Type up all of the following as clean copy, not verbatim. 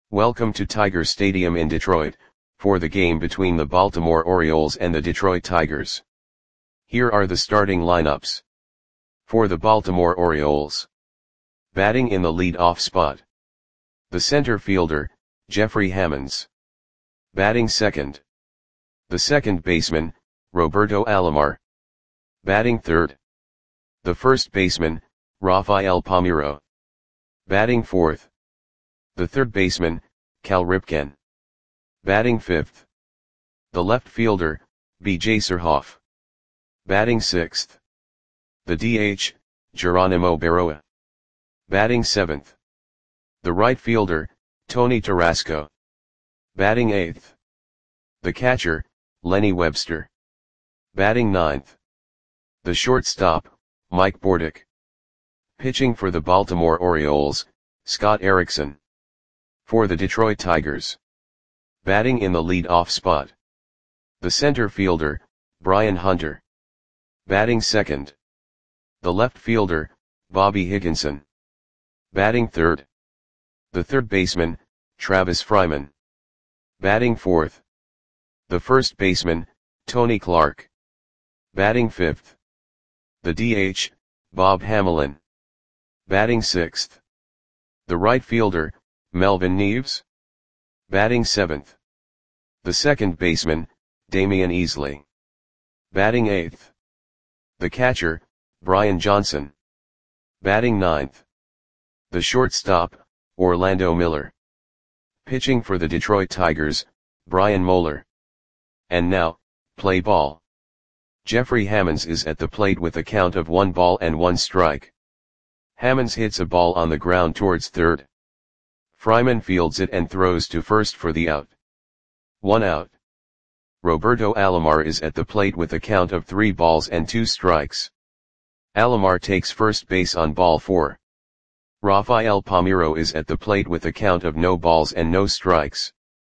Welcome to Tiger Stadium in Detroit, for the game between the Baltimore Orioles and the Detroit Tigers. Here are the starting lineups. For the Baltimore Orioles. Batting in the lead-off spot. The center fielder, Jeffrey Hammonds. Batting second. The second baseman, Roberto Alomar. Batting third. The first baseman, Rafael Palmeiro. Batting fourth. The third baseman, Cal Ripken. Batting fifth. The left fielder, B.J. Surhoff. Batting sixth. The DH, Geronimo Barroa. Batting seventh. The right fielder, Tony Tarasco. Batting eighth. The catcher, Lenny Webster. Batting ninth. The shortstop, Mike Bordick. Pitching for the Baltimore Orioles, Scott Erickson. For the Detroit Tigers. Batting in the lead-off spot. The center fielder, Brian Hunter. Batting second. The left fielder, Bobby Higginson. Batting third. The third baseman, Travis Fryman. Batting fourth. The first baseman, Tony Clark. Batting fifth. The DH, Bob Hamelin. Batting sixth. The right fielder, Melvin Neves. Batting seventh. The second baseman, Damian Easley. Batting eighth. The catcher, Brian Johnson. Batting ninth. The shortstop, Orlando Miller. Pitching for the Detroit Tigers, Brian Moeller. And now, play ball. Jeffrey Hammonds is at the plate with a count of 1 ball and 1 strike. Hammonds hits a ball on the ground towards third. Fryman fields it and throws to first for the out. 1 out. Roberto Alomar is at the plate with a count of 3 balls and 2 strikes. Alomar takes first base on ball 4. Rafael Palmeiro is at the plate with a count of no balls and no strikes.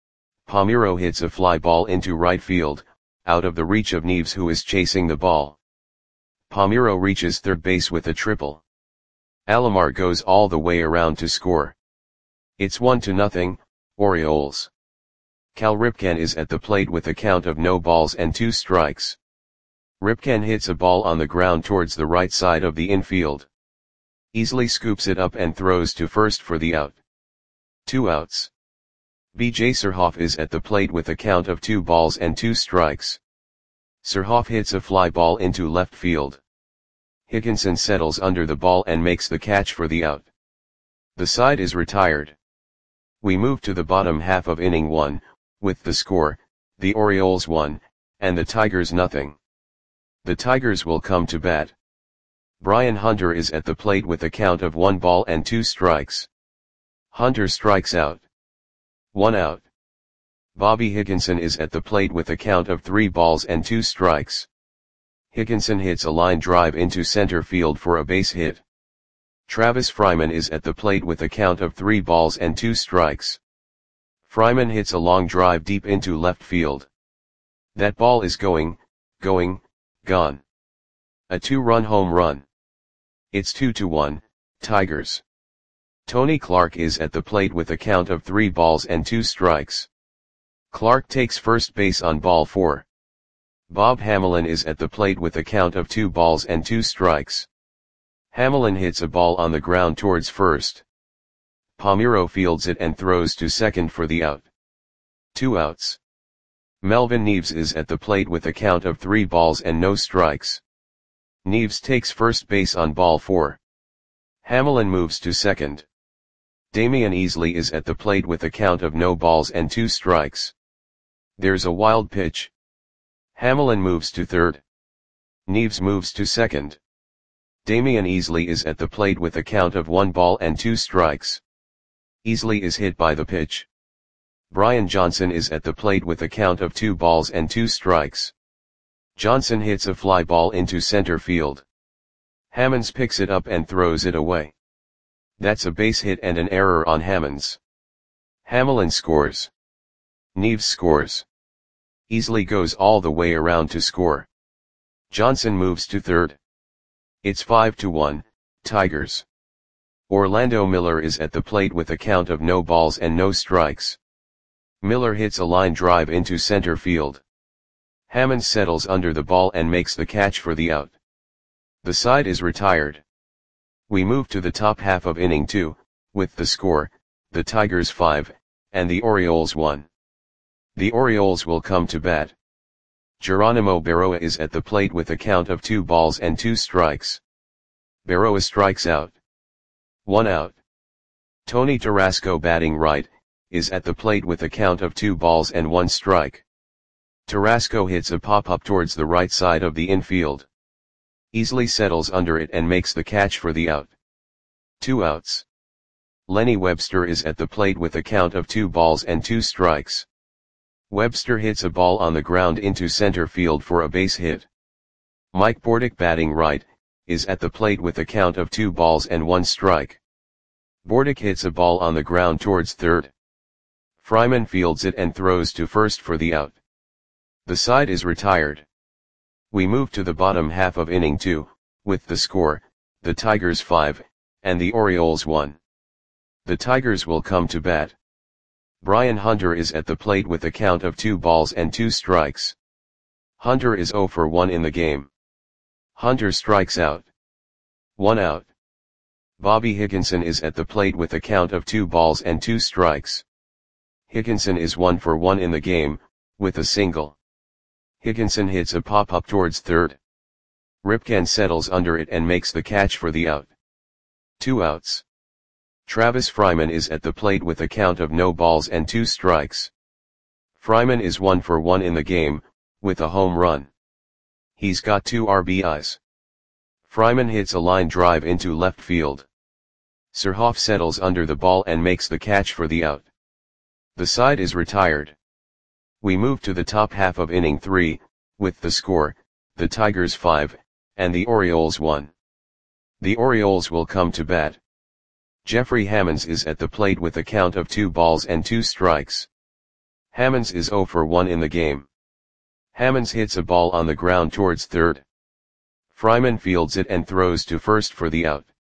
Palmeiro hits a fly ball into right field, out of the reach of Neves, who is chasing the ball. Palmeiro reaches third base with a triple. Alomar goes all the way around to score. It's 1-0, Orioles. Cal Ripken is at the plate with a count of no balls and 2 strikes. Ripken hits a ball on the ground towards the right side of the infield. Easley scoops it up and throws to first for the out. 2 outs. B.J. Surhoff is at the plate with a count of 2 balls and 2 strikes. Surhoff hits a fly ball into left field. Higginson settles under the ball and makes the catch for the out. The side is retired. We move to the bottom half of inning 1, with the score, the Orioles 1, and the Tigers 0. The Tigers will come to bat. Brian Hunter is at the plate with a count of 1 ball and 2 strikes. Hunter strikes out. 1 out. Bobby Higginson is at the plate with a count of 3 balls and 2 strikes. Higginson hits a line drive into center field for a base hit. Travis Fryman is at the plate with a count of 3 balls and 2 strikes. Fryman hits a long drive deep into left field. That ball is gone. A 2-run home run. It's 2-1, Tigers. Tony Clark is at the plate with a count of 3 balls and 2 strikes. Clark takes first base on ball 4. Bob Hamelin is at the plate with a count of 2 balls and 2 strikes. Hamelin hits a ball on the ground towards first. Palmeiro fields it and throws to second for the out. 2 outs. Melvin Neves is at the plate with a count of 3 balls and no strikes. Neves takes first base on ball 4. Hamelin moves to second. Damian Easley is at the plate with a count of no balls and 2 strikes. There's a wild pitch. Hamelin moves to third. Neves moves to second. Damian Easley is at the plate with a count of 1 ball and 2 strikes. Easley is hit by the pitch. Brian Johnson is at the plate with a count of 2 balls and 2 strikes. Johnson hits a fly ball into center field. Hammonds picks it up and throws it away. That's a base hit and an error on Hammonds. Hamelin scores. Neves scores. Easley goes all the way around to score. Johnson moves to third. It's 5-1, Tigers. Orlando Miller is at the plate with a count of no balls and no strikes. Miller hits a line drive into center field. Hammonds settles under the ball and makes the catch for the out. The side is retired. We move to the top half of inning 2, with the score, the Tigers 5, and the Orioles 1. The Orioles will come to bat. Geronimo Berroa is at the plate with a count of 2 balls and 2 strikes. Berroa strikes out. 1 out. Tony Tarasco, batting right, is at the plate with a count of 2 balls and 1 strike. Tarasco hits a pop-up towards the right side of the infield. Easily settles under it and makes the catch for the out. 2 outs. Lenny Webster is at the plate with a count of 2 balls and 2 strikes. Webster hits a ball on the ground into center field for a base hit. Mike Bordick, batting right, is at the plate with a count of 2 balls and 1 strike. Bordick hits a ball on the ground towards third. Fryman fields it and throws to first for the out. The side is retired. We move to the bottom half of inning 2, with the score, the Tigers 5, and the Orioles 1. The Tigers will come to bat. Brian Hunter is at the plate with a count of 2 balls and 2 strikes. Hunter is 0 for 1 in the game. Hunter strikes out. 1 out. Bobby Higginson is at the plate with a count of 2 balls and 2 strikes. Higginson is 1 for 1 in the game, with a single. Higginson hits a pop-up towards third. Ripken settles under it and makes the catch for the out. 2 outs. Travis Fryman is at the plate with a count of no balls and 2 strikes. Fryman is 1 for 1 in the game, with a home run. He's got 2 RBIs. Fryman hits a line drive into left field. Surhoff settles under the ball and makes the catch for the out. The side is retired. We move to the top half of inning 3, with the score, the Tigers 5, and the Orioles 1. The Orioles will come to bat. Jeffrey Hammonds is at the plate with a count of 2 balls and 2 strikes. Hammonds is 0 for 1 in the game. Hammonds hits a ball on the ground towards third. Fryman fields it and throws to first for the out.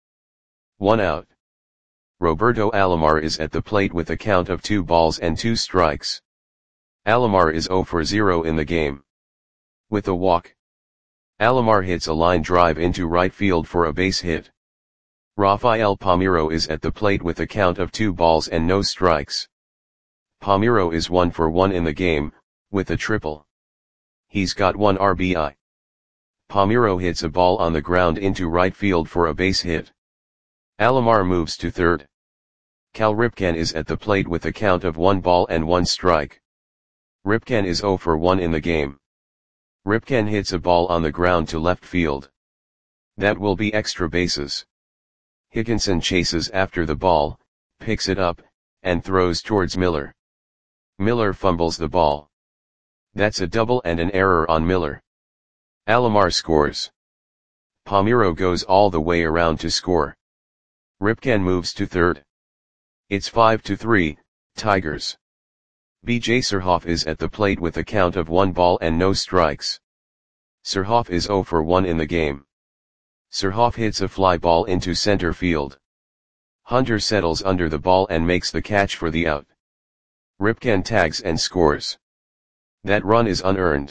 1 out. Roberto Alomar is at the plate with a count of 2 balls and 2 strikes. Alomar is 0 for 0 in the game. With a walk. Alomar hits a line drive into right field for a base hit. Rafael Palmeiro is at the plate with a count of 2 balls and no strikes. Palmeiro is 1 for 1 in the game, with a triple. He's got 1 RBI. Palmeiro hits a ball on the ground into right field for a base hit. Alomar moves to third. Cal Ripken is at the plate with a count of 1 ball and 1 strike. Ripken is 0 for 1 in the game. Ripken hits a ball on the ground to left field. That will be extra bases. Higginson chases after the ball, picks it up, and throws towards Miller. Miller fumbles the ball. That's a double and an error on Miller. Alomar scores. Palmeiro goes all the way around to score. Ripken moves to third. It's 5-3, Tigers. B.J. Surhoff is at the plate with a count of 1 ball and no strikes. Surhoff is 0 for 1 in the game. Surhoff hits a fly ball into center field. Hunter settles under the ball and makes the catch for the out. Ripken tags and scores. That run is unearned.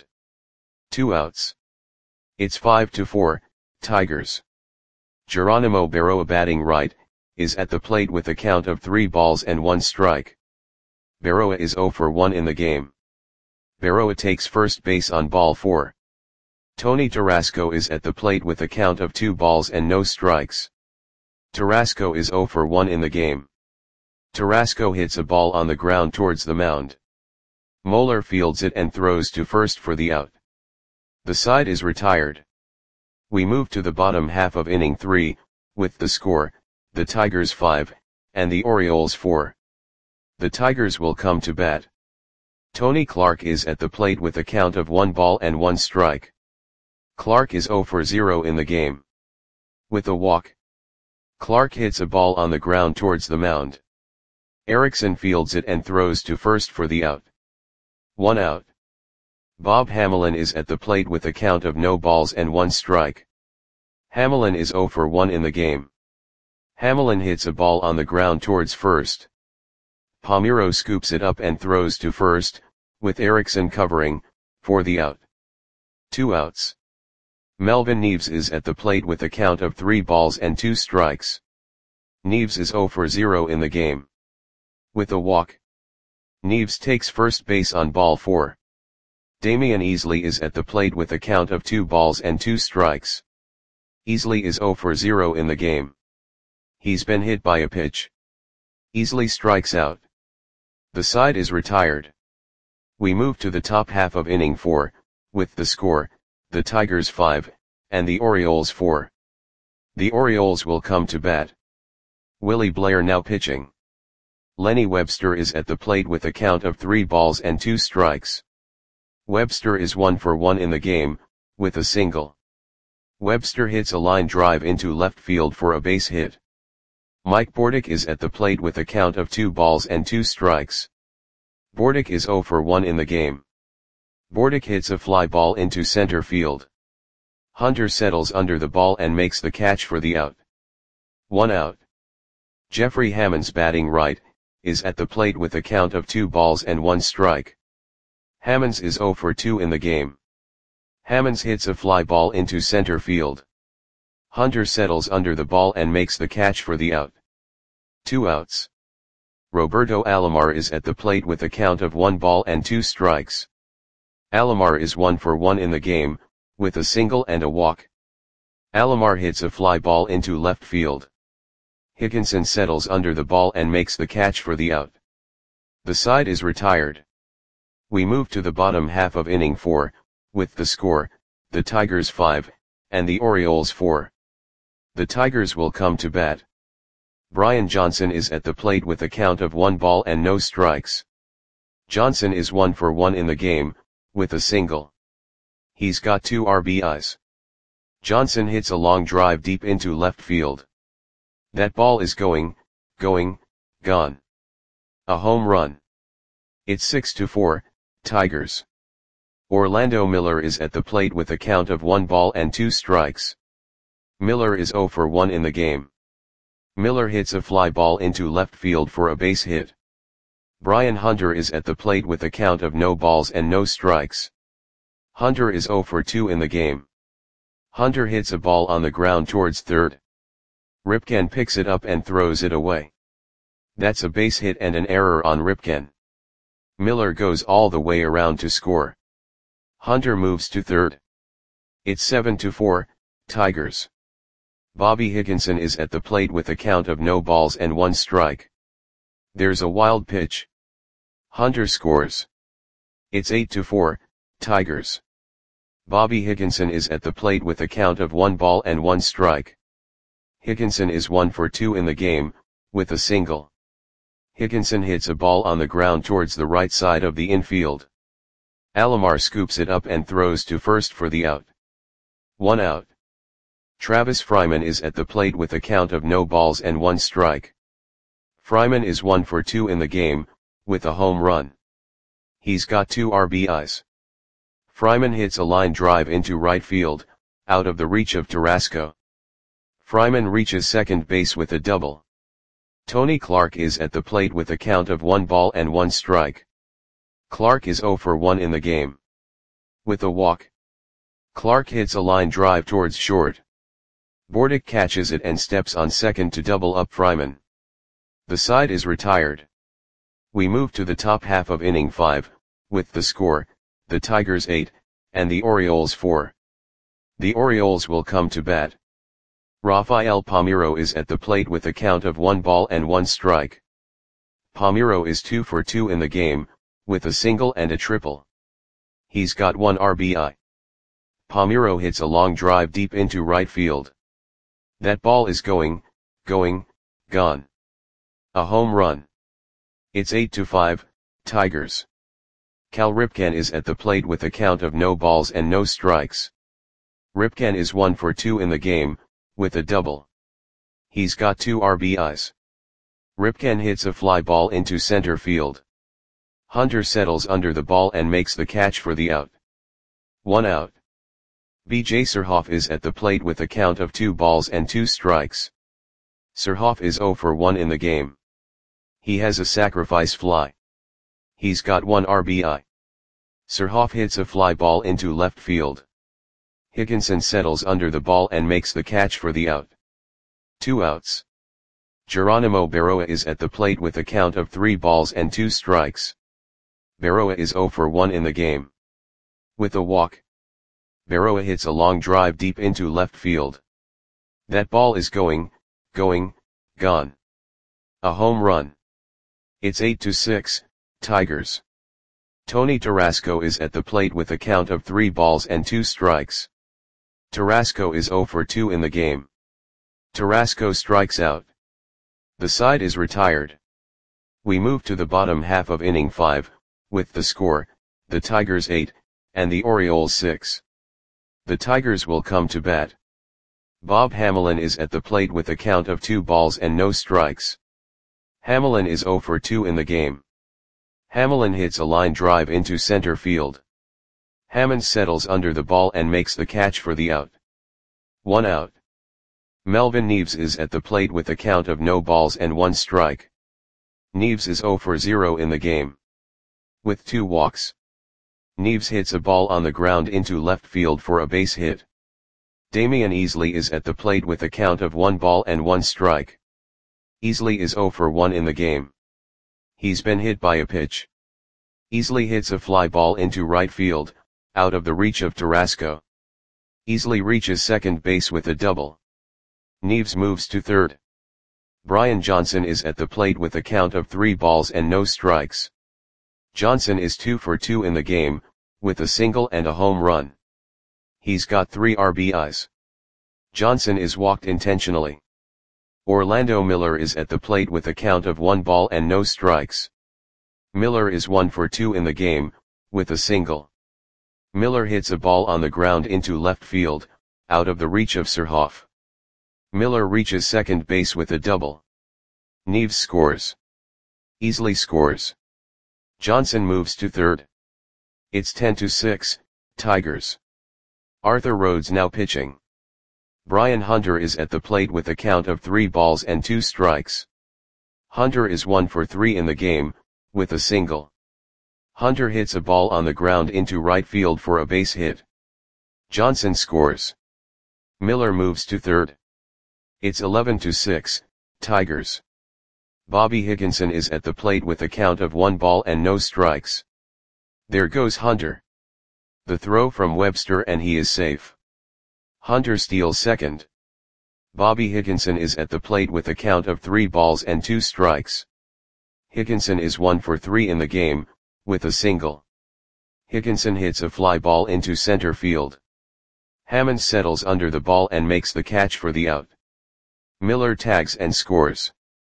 2 outs. It's 5-4, Tigers. Geronimo Berroa, batting right, is at the plate with a count of 3 balls and 1 strike. Berroa is 0 for 1 in the game. Berroa takes first base on ball 4. Tony Tarasco is at the plate with a count of 2 balls and no strikes. Tarasco is 0 for 1 in the game. Tarasco hits a ball on the ground towards the mound. Moeller fields it and throws to first for the out. The side is retired. We move to the bottom half of inning 3, with the score, the Tigers 5, and the Orioles 4. The Tigers will come to bat. Tony Clark is at the plate with a count of 1 ball and 1 strike. Clark is 0 for 0 in the game. With a walk. Clark hits a ball on the ground towards the mound. Erickson fields it and throws to first for the out. 1 out. Bob Hamelin is at the plate with a count of no balls and 1 strike. Hamelin is 0 for 1 in the game. Hamelin hits a ball on the ground towards first. Palmeiro scoops it up and throws to first, with Eriksson covering, for the out. 2 outs. Melvin Neves is at the plate with a count of 3 balls and 2 strikes. Neves is 0 for 0 in the game. With a walk. Neves takes first base on ball 4. Damian Easley is at the plate with a count of 2 balls and 2 strikes. Easley is 0 for 0 in the game. He's been hit by a pitch. Easley strikes out. The side is retired. We move to the top half of inning 4, with the score, the Tigers 5, and the Orioles 4. The Orioles will come to bat. Willie Blair now pitching. Lenny Webster is at the plate with a count of 3 balls and 2 strikes. Webster is 1 for 1 in the game, with a single. Webster hits a line drive into left field for a base hit. Mike Bordick is at the plate with a count of 2 balls and 2 strikes. Bordick is 0 for 1 in the game. Bordick hits a fly ball into center field. Hunter settles under the ball and makes the catch for the out. 1 out. Jeffrey Hammonds, batting right, is at the plate with a count of 2 balls and 1 strike. Hammonds is 0 for 2 in the game. Hammonds hits a fly ball into center field. Hunter settles under the ball and makes the catch for the out. 2 outs. Roberto Alomar is at the plate with a count of 1 ball and 2 strikes. Alomar is 1 for 1 in the game, with a single and a walk. Alomar hits a fly ball into left field. Higginson settles under the ball and makes the catch for the out. The side is retired. We move to the bottom half of inning 4, with the score, the Tigers 5, and the Orioles 4. The Tigers will come to bat. Brian Johnson is at the plate with a count of 1 ball and no strikes. Johnson is 1 for 1 in the game, with a single. He's got 2 RBIs. Johnson hits a long drive deep into left field. That ball is going, gone. A home run. It's 6-4, Tigers. Orlando Miller is at the plate with a count of 1 ball and 2 strikes. Miller is 0 for 1 in the game. Miller hits a fly ball into left field for a base hit. Brian Hunter is at the plate with a count of no balls and no strikes. Hunter is 0 for 2 in the game. Hunter hits a ball on the ground towards third. Ripken picks it up and throws it away. That's a base hit and an error on Ripken. Miller goes all the way around to score. Hunter moves to third. It's 7-4, Tigers. Bobby Higginson is at the plate with a count of no balls and 1 strike. There's a wild pitch. Hunter scores. It's 8-4, Tigers. Bobby Higginson is at the plate with a count of 1 ball and 1 strike. Higginson is 1 for 2 in the game, with a single. Higginson hits a ball on the ground towards the right side of the infield. Alomar scoops it up and throws to first for the out. 1 out. Travis Fryman is at the plate with a count of no balls and 1 strike. Fryman is 1 for 2 in the game, with a home run. He's got 2 RBIs. Fryman hits a line drive into right field, out of the reach of Tarasco. Fryman reaches second base with a double. Tony Clark is at the plate with a count of 1 ball and 1 strike. Clark is 0 for 1 in the game. With a walk. Clark hits a line drive towards short. Bordick catches it and steps on second to double up Fryman. The side is retired. We move to the top half of inning 5, with the score, the Tigers 8, and the Orioles 4. The Orioles will come to bat. Rafael Palmeiro is at the plate with a count of 1 ball and 1 strike. Palmeiro is 2 for 2 in the game, with a single and a triple. He's got 1 RBI. Palmeiro hits a long drive deep into right field. That ball is going, gone. A home run. It's 8-5, Tigers. Cal Ripken is at the plate with a count of no balls and no strikes. Ripken is 1 for 2 in the game, with a double. He's got 2 RBIs. Ripken hits a fly ball into center field. Hunter settles under the ball and makes the catch for the out. 1 out. B.J. Surhoff is at the plate with a count of 2 balls and 2 strikes. Surhoff is 0 for 1 in the game. He has a sacrifice fly. He's got 1 RBI. Surhoff hits a fly ball into left field. Higginson settles under the ball and makes the catch for the out. 2 outs. Geronimo Berroa is at the plate with a count of 3 balls and 2 strikes. Berroa is 0 for 1 in the game. With a walk, Berroa hits a long drive deep into left field. That ball is gone. A home run. It's 8-6, Tigers. Tony Tarasco is at the plate with a count of 3 balls and 2 strikes. Tarasco is 0 for 2 in the game. Tarasco strikes out. The side is retired. We move to the bottom half of inning 5, with the score, the Tigers 8, and the Orioles 6. The Tigers will come to bat. Bob Hamelin is at the plate with a count of 2 balls and no strikes. Hamelin is 0 for 2 in the game. Hamelin hits a line drive into center field. Hammond settles under the ball and makes the catch for the out. 1 out. Melvin Neves is at the plate with a count of no balls and 1 strike. Neves is 0 for 0 in the game. With 2 walks. Neves hits a ball on the ground into left field for a base hit. Damian Easley is at the plate with a count of 1 ball and 1 strike. Easley is 0 for 1 in the game. He's been hit by a pitch. Easley hits a fly ball into right field, out of the reach of Tarasco. Easley reaches second base with a double. Neves moves to third. Brian Johnson is at the plate with a count of 3 balls and no strikes. Johnson is 2 for 2 in the game, with a single and a home run. He's got 3 RBIs. Johnson is walked intentionally. Orlando Miller is at the plate with a count of 1 ball and no strikes. Miller is 1 for 2 in the game, with a single. Miller hits a ball on the ground into left field, out of the reach of Surhoff. Miller reaches second base with a double. Neves scores. Easley scores. Johnson moves to third. It's 10-6, Tigers. Arthur Rhodes now pitching. Brian Hunter is at the plate with a count of 3 balls and 2 strikes. Hunter is 1 for 3 in the game, with a single. Hunter hits a ball on the ground into right field for a base hit. Johnson scores. Miller moves to third. It's 11-6, Tigers. Bobby Higginson is at the plate with a count of 1 ball and no strikes. There goes Hunter. The throw from Webster and he is safe. Hunter steals second. Bobby Higginson is at the plate with a count of 3 balls and 2 strikes. Higginson is 1 for 3 in the game, with a single. Higginson hits a fly ball into center field. Hammond settles under the ball and makes the catch for the out. Miller tags and scores.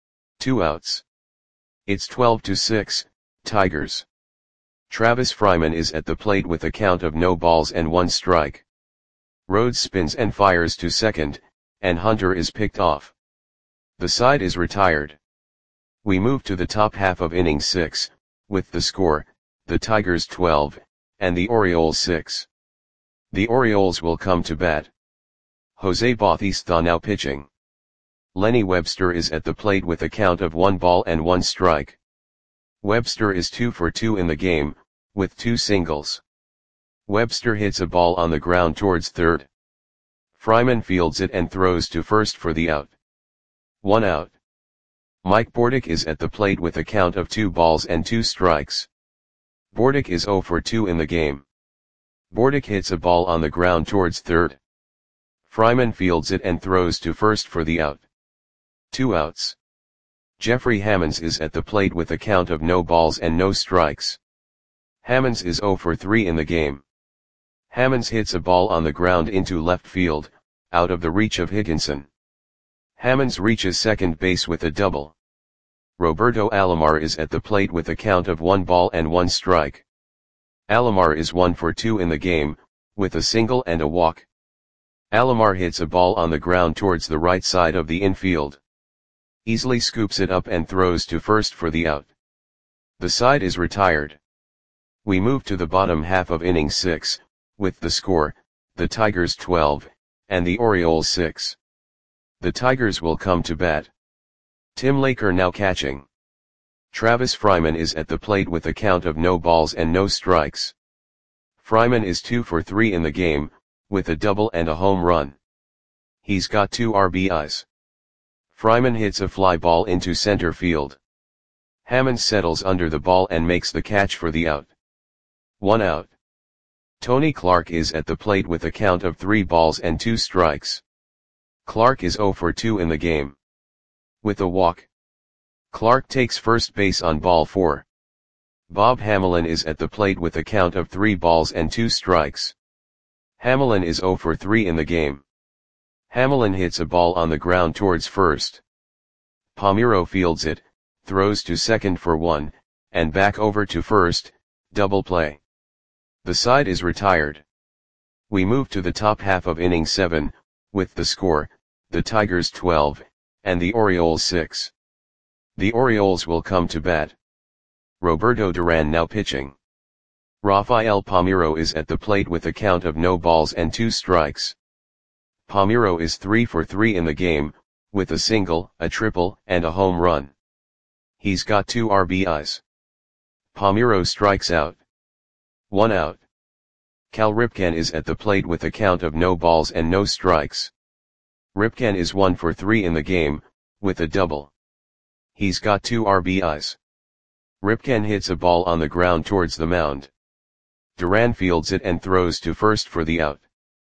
2 outs. It's 12-6, Tigers. Travis Fryman is at the plate with a count of no balls and 1 strike. Rhodes spins and fires to second, and Hunter is picked off. The side is retired. We move to the top half of inning 6, with the score, the Tigers 12, and the Orioles 6. The Orioles will come to bat. Jose Bautista now pitching. Lenny Webster is at the plate with a count of 1 ball and 1 strike. Webster is 2 for 2 in the game, with 2 singles. Webster hits a ball on the ground towards third. Fryman fields it and throws to first for the out. 1 out. Mike Bordick is at the plate with a count of 2 balls and 2 strikes. Bordick is 0 for 2 in the game. Bordick hits a ball on the ground towards third. Fryman fields it and throws to first for the out. 2 outs. Jeffrey Hammonds is at the plate with a count of no balls and no strikes. Hammonds is 0 for 3 in the game. Hammonds hits a ball on the ground into left field, out of the reach of Higginson. Hammonds reaches second base with a double. Roberto Alomar is at the plate with a count of 1 ball and 1 strike. Alomar is 1 for 2 in the game, with a single and a walk. Alomar hits a ball on the ground towards the right side of the infield. Easley scoops it up and throws to first for the out. The side is retired. We move to the bottom half of inning 6, with the score, the Tigers 12, and the Orioles 6. The Tigers will come to bat. Tim Laker now catching. Travis Fryman is at the plate with a count of no balls and no strikes. Fryman is 2 for 3 in the game, with a double and a home run. He's got 2 RBIs. Fryman hits a fly ball into center field. Hammond settles under the ball and makes the catch for the out. 1 out. Tony Clark is at the plate with a count of 3 balls and 2 strikes. Clark is 0 for 2 in the game. With a walk. Clark takes first base on ball 4. Bob Hamelin is at the plate with a count of 3 balls and 2 strikes. Hamelin is 0 for 3 in the game. Hamelin hits a ball on the ground towards first. Palmeiro fields it, throws to second for 1, and back over to first, double play. The side is retired. We move to the top half of inning 7, with the score, the Tigers 12, and the Orioles 6. The Orioles will come to bat. Roberto Duran now pitching. Rafael Palmeiro is at the plate with a count of no balls and 2 strikes. Palmeiro is 3 for 3 in the game, with a single, a triple, and a home run. He's got 2 RBIs. Palmeiro strikes out. 1 out. Cal Ripken is at the plate with a count of no balls and no strikes. Ripken is 1 for 3 in the game, with a double. He's got 2 RBIs. Ripken hits a ball on the ground towards the mound. Duran fields it and throws to first for the out.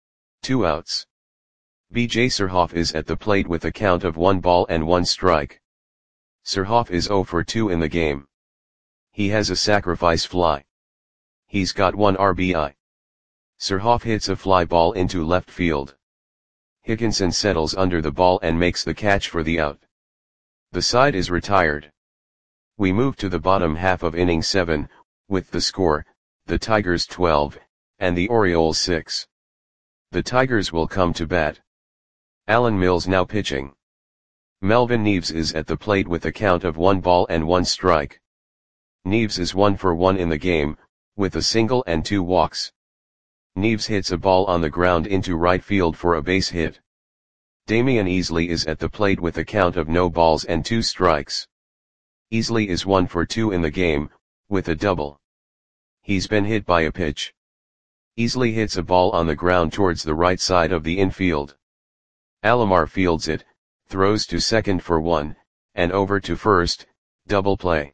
2 outs. B.J. Surhoff is at the plate with a count of 1 ball and 1 strike. Surhoff is 0 for 2 in the game. He has a sacrifice fly. He's got 1 RBI. Surhoff hits a fly ball into left field. Hickinson settles under the ball and makes the catch for the out. The side is retired. We move to the bottom half of inning 7, with the score, the Tigers 12, and the Orioles 6. The Tigers will come to bat. Alan Mills now pitching. Melvin Neves is at the plate with a count of 1 ball and 1 strike. Neves is 1 for 1 in the game, with a single and 2 walks. Neves hits a ball on the ground into right field for a base hit. Damian Easley is at the plate with a count of no balls and 2 strikes. Easley is 1 for 2 in the game, with a double. He's been hit by a pitch. Easley hits a ball on the ground towards the right side of the infield. Alomar fields it, throws to second for 1, and over to first, double play.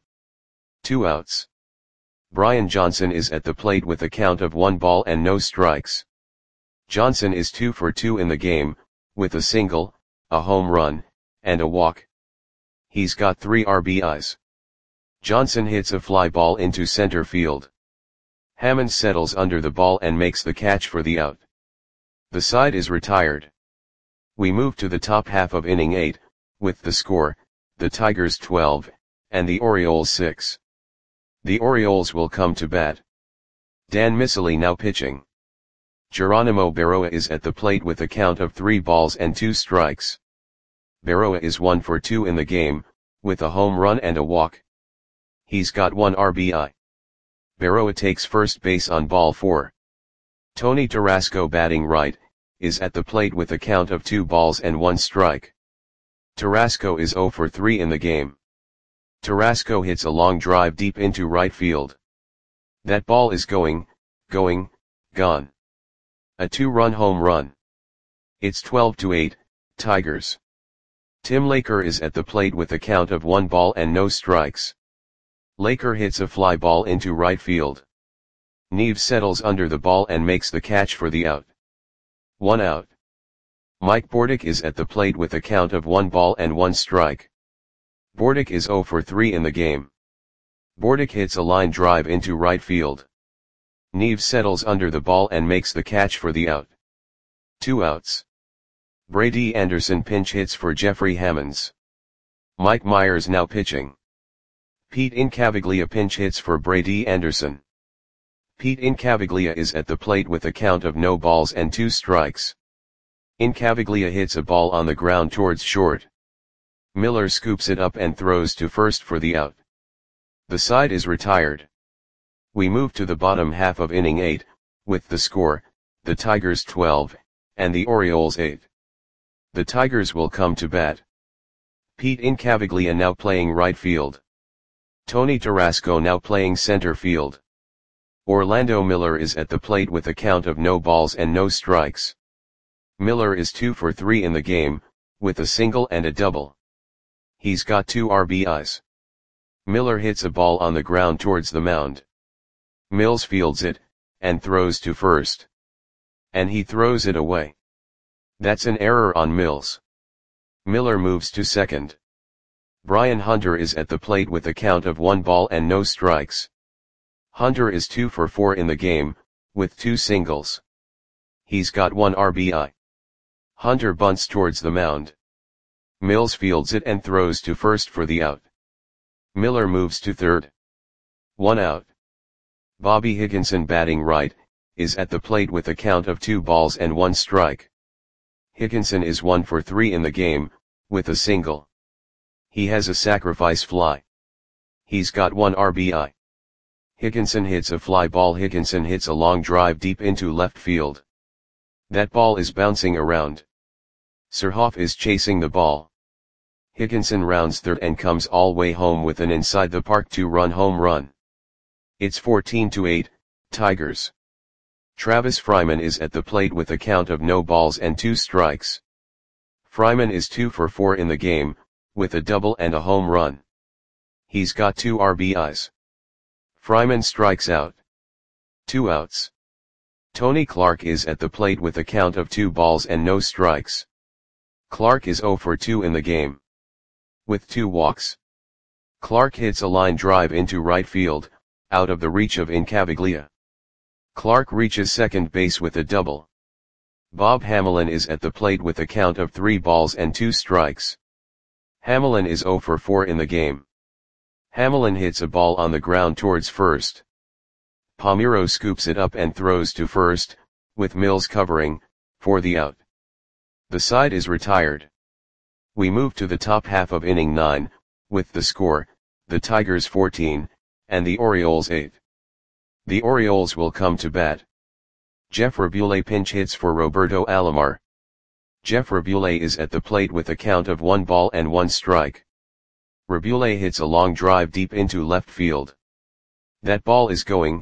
2 outs. Brian Johnson is at the plate with a count of 1 ball and no strikes. Johnson is 2 for 2 in the game, with a single, a home run, and a walk. He's got 3 RBIs. Johnson hits a fly ball into center field. Hammond settles under the ball and makes the catch for the out. The side is retired. We move to the top half of inning 8, with the score, the Tigers 12, and the Orioles 6. The Orioles will come to bat. Dan Miceli now pitching. Geronimo Berroa is at the plate with a count of 3 balls and 2 strikes. Berroa is 1 for 2 in the game, with a home run and a walk. He's got 1 RBI. Berroa takes first base on ball 4. Tony Tarasco batting right, is at the plate with a count of 2 balls and 1 strike. Tarasco is 0 for 3 in the game. Tarasco hits a long drive deep into right field. That ball is gone. A 2-run home run. It's 12-8, Tigers. Tim Laker is at the plate with a count of 1 ball and no strikes. Laker hits a fly ball into right field. Neves settles under the ball and makes the catch for the out. 1 out. Mike Bordick is at the plate with a count of 1 ball and 1 strike. Bordick is 0 for 3 in the game. Bordick hits a line drive into right field. Neves settles under the ball and makes the catch for the out. 2 outs. Brady Anderson pinch hits for Jeffrey Hammonds. Mike Myers now pitching. Pete Incaviglia pinch hits for Brady Anderson. Pete Incaviglia is at the plate with a count of no balls and 2 strikes. Incaviglia hits a ball on the ground towards short. Miller scoops it up and throws to first for the out. The side is retired. We move to the bottom half of inning 8, with the score, the Tigers 12, and the Orioles 8. The Tigers will come to bat. Pete Incaviglia now playing right field. Tony Tarasco now playing center field. Orlando Miller is at the plate with a count of no balls and no strikes. Miller is 2 for 3 in the game, with a single and a double. He's got 2 RBIs. Miller hits a ball on the ground towards the mound. Mills fields it, and throws to first. And he throws it away. That's an error on Mills. Miller moves to second. Brian Hunter is at the plate with a count of 1 ball and no strikes. Hunter is 2 for 4 in the game, with 2 singles. He's got 1 RBI. Hunter bunts towards the mound. Mills fields it and throws to first for the out. Miller moves to third. 1 out. Bobby Higginson, batting right, is at the plate with a count of 2 balls and 1 strike. Higginson is 1 for 3 in the game, with a single. He has a sacrifice fly. He's got 1 RBI. Higginson hits a fly ball. Higginson hits a long drive deep into left field. That ball is bouncing around. Surhoff is chasing the ball. Higginson rounds third and comes all way home with an inside the park 2-run home run. It's 14-8, Tigers. Travis Fryman is at the plate with a count of no balls and 2 strikes. Fryman is 2 for 4 in the game, with a double and a home run. He's got 2 RBIs. Fryman strikes out. 2 outs. Tony Clark is at the plate with a count of 2 balls and no strikes. Clark is 0 for 2 in the game, with 2 walks. Clark hits a line drive into right field, out of the reach of Incaviglia. Clark reaches second base with a double. Bob Hamelin is at the plate with a count of 3 balls and 2 strikes. Hamelin is 0 for 4 in the game. Hamelin hits a ball on the ground towards first. Palmeiro scoops it up and throws to first, with Mills covering, for the out. The side is retired. We move to the top half of inning 9, with the score, the Tigers 14, and the Orioles 8. The Orioles will come to bat. Jeff Rabule pinch hits for Roberto Alomar. Jeff Rabule is at the plate with a count of 1 ball and 1 strike. Rabule hits a long drive deep into left field. That ball is gone.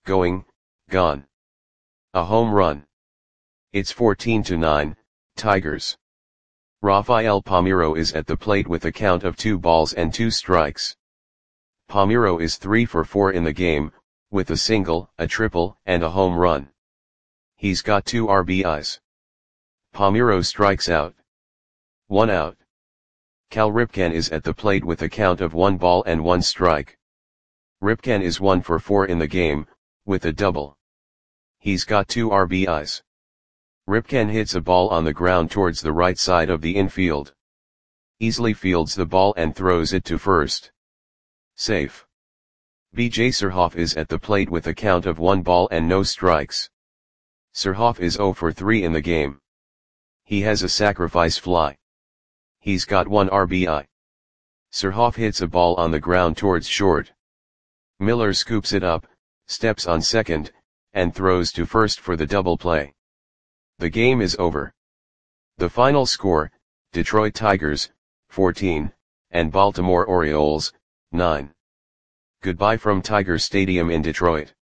A home run. It's 14-9, Tigers. Rafael Palmeiro is at the plate with a count of 2 balls and 2 strikes. Palmeiro is 3 for 4 in the game, with a single, a triple, and a home run. He's got 2 RBIs. Palmeiro strikes out. 1 out. Cal Ripken is at the plate with a count of 1 ball and 1 strike. Ripken is 1 for 4 in the game, with a double. He's got 2 RBIs. Ripken hits a ball on the ground towards the right side of the infield. Easily fields the ball and throws it to first. Safe. B.J. Surhoff is at the plate with a count of 1 ball and no strikes. Surhoff is 0 for 3 in the game. He has a sacrifice fly. He's got 1 RBI. Surhoff hits a ball on the ground towards short. Miller scoops it up, steps on second, and throws to first for the double play. The game is over. The final score, Detroit Tigers, 14, and Baltimore Orioles, 9. Goodbye from Tiger Stadium in Detroit.